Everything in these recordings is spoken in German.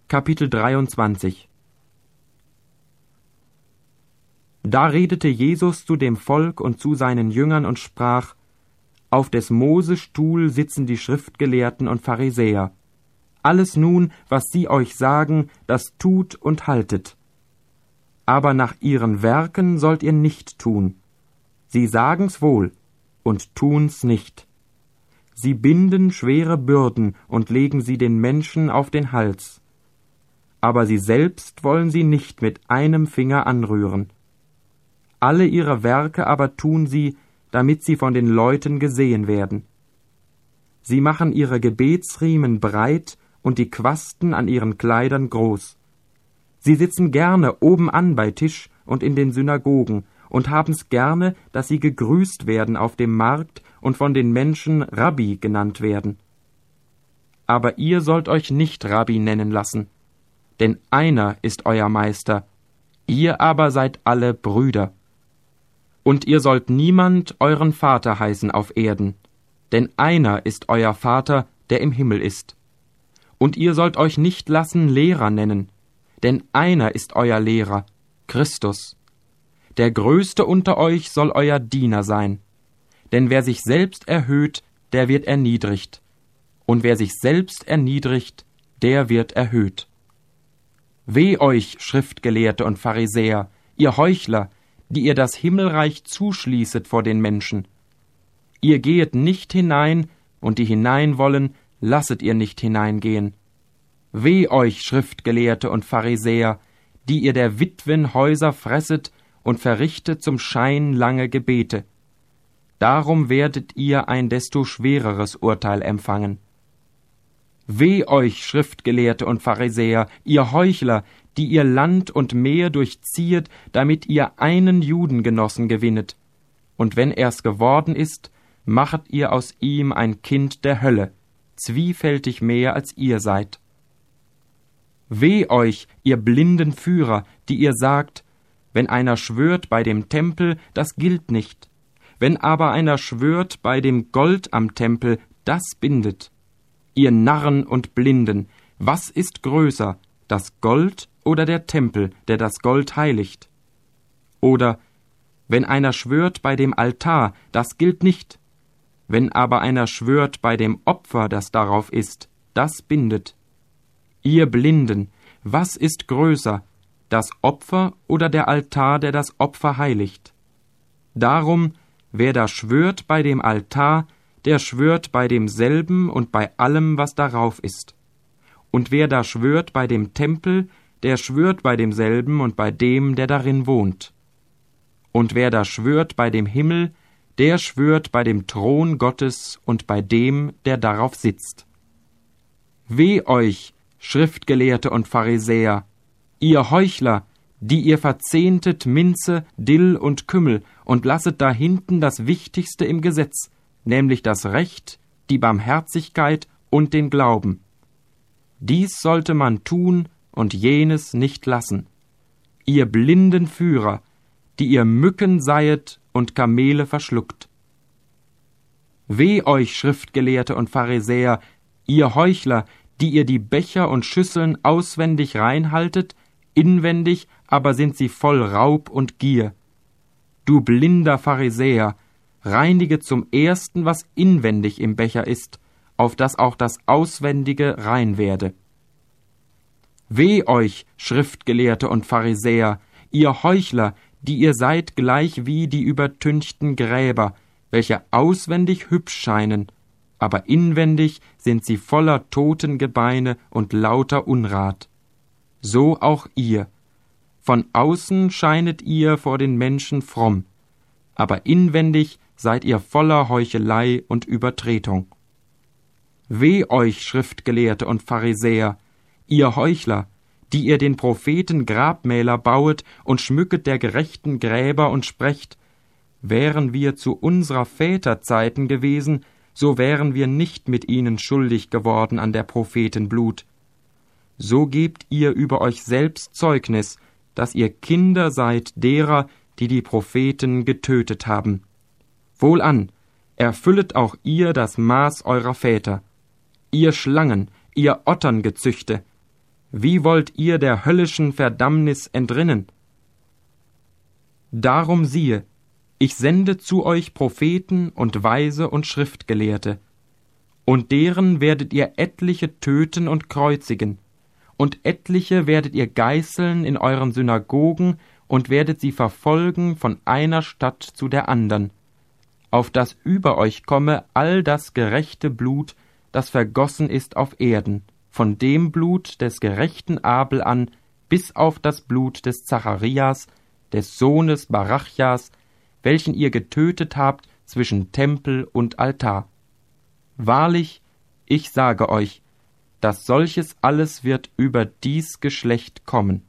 Kapitel 23. Da redete Jesus zu dem Volk und zu seinen Jüngern und sprach: Auf des Mose Stuhl sitzen die Schriftgelehrten und Pharisäer. Alles nun, was sie euch sagen, das tut und haltet. Aber nach ihren Werken sollt ihr nicht tun. Sie sagen's wohl und tun's nicht. Sie binden schwere Bürden und legen sie den Menschen auf den Hals. Aber sie selbst wollen sie nicht mit einem Finger anrühren. Alle ihre Werke aber tun sie, damit sie von den Leuten gesehen werden. Sie machen ihre Gebetsriemen breit und die Quasten an ihren Kleidern groß. Sie sitzen gerne obenan bei Tisch und in den Synagogen und haben's gerne, dass sie gegrüßt werden auf dem Markt und von den Menschen Rabbi genannt werden. Aber ihr sollt euch nicht Rabbi nennen lassen, denn einer ist euer Meister, ihr aber seid alle Brüder. Und ihr sollt niemand euren Vater heißen auf Erden, denn einer ist euer Vater, der im Himmel ist. Und ihr sollt euch nicht lassen Lehrer nennen, denn einer ist euer Lehrer, Christus. Der Größte unter euch soll euer Diener sein. Denn wer sich selbst erhöht, der wird erniedrigt. Und wer sich selbst erniedrigt, der wird erhöht. Weh euch, Schriftgelehrte und Pharisäer, ihr Heuchler, die ihr das Himmelreich zuschließet vor den Menschen. Ihr gehet nicht hinein, und die hinein wollen, lasset ihr nicht hineingehen. Weh euch, Schriftgelehrte und Pharisäer, die ihr der Witwen Häuser fresset und verrichtet zum Schein lange Gebete. Darum werdet ihr ein desto schwereres Urteil empfangen. Weh euch, Schriftgelehrte und Pharisäer, ihr Heuchler, die ihr Land und Meer durchziehet, damit ihr einen Judengenossen gewinnet. Und wenn er's geworden ist, machet ihr aus ihm ein Kind der Hölle, zwiefältig mehr als ihr seid. Weh euch, ihr blinden Führer, die ihr sagt: Wenn einer schwört bei dem Tempel, das gilt nicht. Wenn aber einer schwört bei dem Gold am Tempel, das bindet. Ihr Narren und Blinden, was ist größer, das Gold oder der Tempel, der das Gold heiligt? Oder: Wenn einer schwört bei dem Altar, das gilt nicht. Wenn aber einer schwört bei dem Opfer, das darauf ist, das bindet. Ihr Blinden, was ist größer, das Opfer oder der Altar, der das Opfer heiligt? Darum, wer da schwört bei dem Altar, der schwört bei demselben und bei allem, was darauf ist. Und wer da schwört bei dem Tempel, der schwört bei demselben und bei dem, der darin wohnt. Und wer da schwört bei dem Himmel, der schwört bei dem Thron Gottes und bei dem, der darauf sitzt. Weh euch, Schriftgelehrte und Pharisäer, ihr Heuchler, die ihr verzehntet Minze, Dill und Kümmel und lasset da hinten das Wichtigste im Gesetz, nämlich das Recht, die Barmherzigkeit und den Glauben. Dies sollte man tun und jenes nicht lassen. Ihr blinden Führer, die ihr Mücken seiet und Kamele verschluckt. Weh euch, Schriftgelehrte und Pharisäer, ihr Heuchler, die ihr die Becher und Schüsseln auswendig reinhaltet, inwendig aber sind sie voll Raub und Gier. Du blinder Pharisäer, reinige zum Ersten, was inwendig im Becher ist, auf dass auch das Auswendige rein werde. Weh euch, Schriftgelehrte und Pharisäer, ihr Heuchler, die ihr seid gleich wie die übertünchten Gräber, welche auswendig hübsch scheinen, aber inwendig sind sie voller Totengebeine und lauter Unrat. So auch ihr. Von außen scheinet ihr vor den Menschen fromm, aber inwendig seid ihr voller Heuchelei und Übertretung. Weh euch, Schriftgelehrte und Pharisäer, ihr Heuchler, die ihr den Propheten Grabmäler bauet und schmücket der Gerechten Gräber und sprecht: Wären wir zu unserer Väter Zeiten gewesen, so wären wir nicht mit ihnen schuldig geworden an der Propheten Blut. So gebt ihr über euch selbst Zeugnis, dass ihr Kinder seid derer, die die Propheten getötet haben. Wohlan, erfüllet auch ihr das Maß eurer Väter. Ihr Schlangen, ihr Otterngezüchte, Wie wollt ihr der höllischen Verdammnis entrinnen? Darum siehe, ich sende zu euch Propheten und Weise und Schriftgelehrte, und deren werdet ihr etliche töten und kreuzigen, und etliche werdet ihr geißeln in euren Synagogen und werdet sie verfolgen von einer Stadt zu der andern, auf das über euch komme all das gerechte Blut, das vergossen ist auf Erden, von dem Blut des gerechten Abel an, bis auf das Blut des Zacharias, des Sohnes Barachjas, welchen ihr getötet habt zwischen Tempel und Altar. Wahrlich, ich sage euch, dass solches alles wird über dies Geschlecht kommen.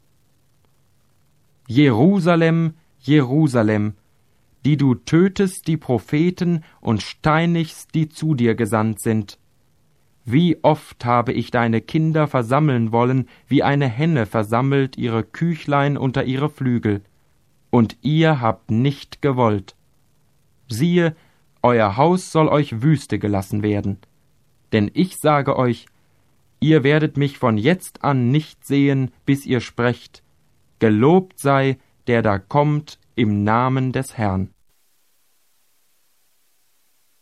Jerusalem, Jerusalem, die du tötest die Propheten und steinigst, die zu dir gesandt sind. Wie oft habe ich deine Kinder versammeln wollen, wie eine Henne versammelt ihre Küchlein unter ihre Flügel, und ihr habt nicht gewollt. Siehe, euer Haus soll euch Wüste gelassen werden. Denn ich sage euch, ihr werdet mich von jetzt an nicht sehen, bis ihr sprecht, gelobt sei, der da kommt im Namen des Herrn.